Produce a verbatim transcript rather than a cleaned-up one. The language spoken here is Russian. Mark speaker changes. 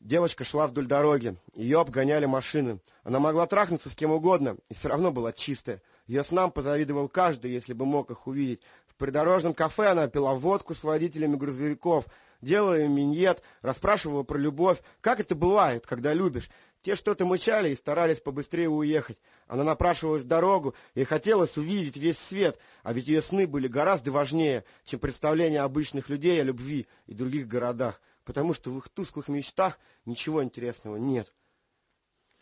Speaker 1: Девочка шла вдоль дороги, ее обгоняли машины. Она могла трахнуться с кем угодно, и все равно была чистая. Ее снам позавидовал каждый, если бы мог их увидеть. В придорожном кафе она пила водку с водителями грузовиков, делала им миньет, расспрашивала про любовь. Как это бывает, когда любишь? Те что-то мычали и старались побыстрее уехать. Она напрашивалась в дорогу, ей хотелось увидеть весь свет, а ведь ее сны были гораздо важнее, чем представления обычных людей о любви и других городах, потому что в их тусклых мечтах ничего интересного нет.